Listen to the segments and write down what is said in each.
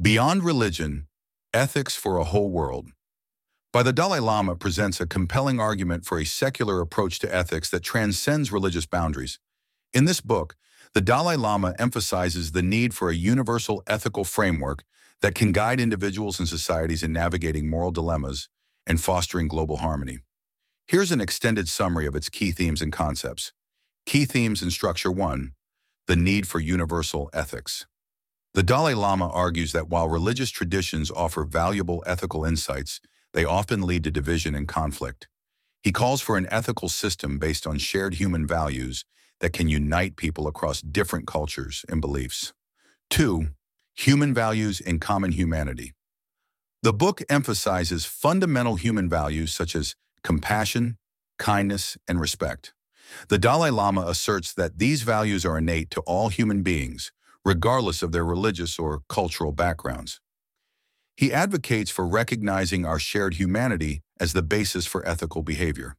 Beyond Religion, Ethics for a Whole World by the Dalai Lama presents a compelling argument for a secular approach to ethics that transcends religious boundaries. In this book, the Dalai Lama emphasizes the need for a universal ethical framework that can guide individuals and societies in navigating moral dilemmas and fostering global harmony. Here's an extended summary of its key themes and concepts. Key themes and structure 1. The need for universal ethics. The Dalai Lama argues that while religious traditions offer valuable ethical insights, they often lead to division and conflict. He calls for an ethical system based on shared human values that can unite people across different cultures and beliefs. 2. Human values and common humanity. The book emphasizes fundamental human values such as compassion, kindness, and respect. The Dalai Lama asserts that these values are innate to all human beings, regardless of their religious or cultural backgrounds. He advocates for recognizing our shared humanity as the basis for ethical behavior.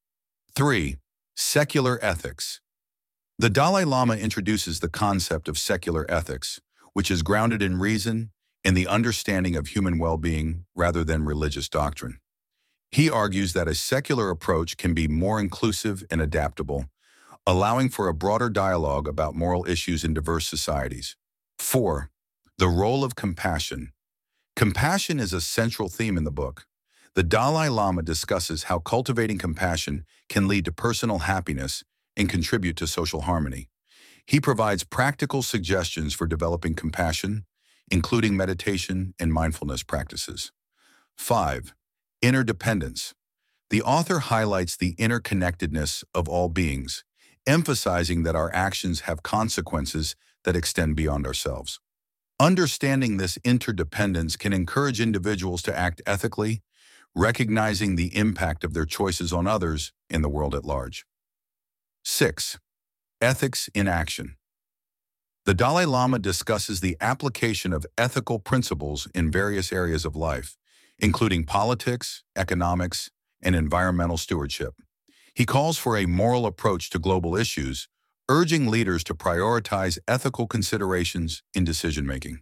3. Secular ethics. The Dalai Lama introduces the concept of secular ethics, which is grounded in reason and the understanding of human well-being rather than religious doctrine. He argues that a secular approach can be more inclusive and adaptable, allowing for a broader dialogue about moral issues in diverse societies. 4. The role of compassion. Compassion is a central theme in the book. The Dalai Lama discusses how cultivating compassion can lead to personal happiness and contribute to social harmony. He provides practical suggestions for developing compassion, including meditation and mindfulness practices. 5. Interdependence. The author highlights the interconnectedness of all beings, emphasizing that our actions have consequences that extend beyond ourselves. Understanding this interdependence can encourage individuals to act ethically, recognizing the impact of their choices on others in the world at large. 6. Ethics in action. The Dalai Lama discusses the application of ethical principles in various areas of life, including politics, economics, and environmental stewardship. He calls for a moral approach to global issues, urging leaders to prioritize ethical considerations in decision-making.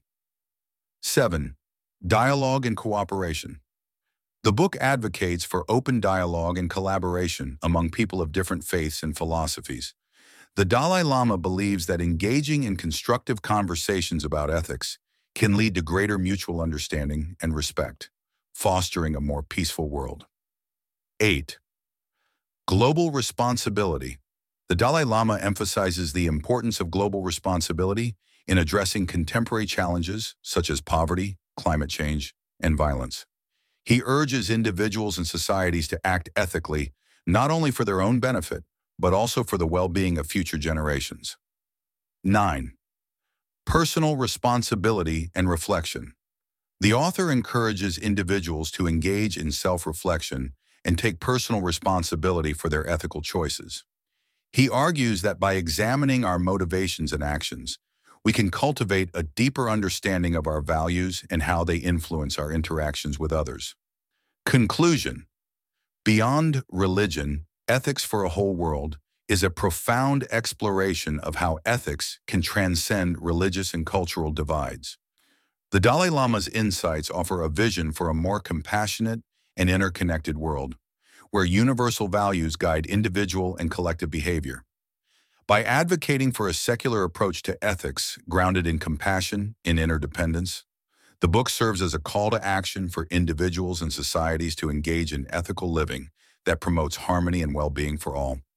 7. Dialogue and cooperation. The book advocates for open dialogue and collaboration among people of different faiths and philosophies. The Dalai Lama believes that engaging in constructive conversations about ethics can lead to greater mutual understanding and respect, fostering a more peaceful world. 8. Global responsibility. The Dalai Lama emphasizes the importance of global responsibility in addressing contemporary challenges such as poverty, climate change, and violence. He urges individuals and societies to act ethically, not only for their own benefit, but also for the well-being of future generations. 9. Personal responsibility and reflection. The author encourages individuals to engage in self-reflection and take personal responsibility for their ethical choices. He argues that by examining our motivations and actions, we can cultivate a deeper understanding of our values and how they influence our interactions with others. Conclusion. Beyond Religion, Ethics for a Whole World is a profound exploration of how ethics can transcend religious and cultural divides. The Dalai Lama's insights offer a vision for a more compassionate and interconnected world, where universal values guide individual and collective behavior. By advocating for a secular approach to ethics grounded in compassion and interdependence, the book serves as a call to action for individuals and societies to engage in ethical living that promotes harmony and well-being for all.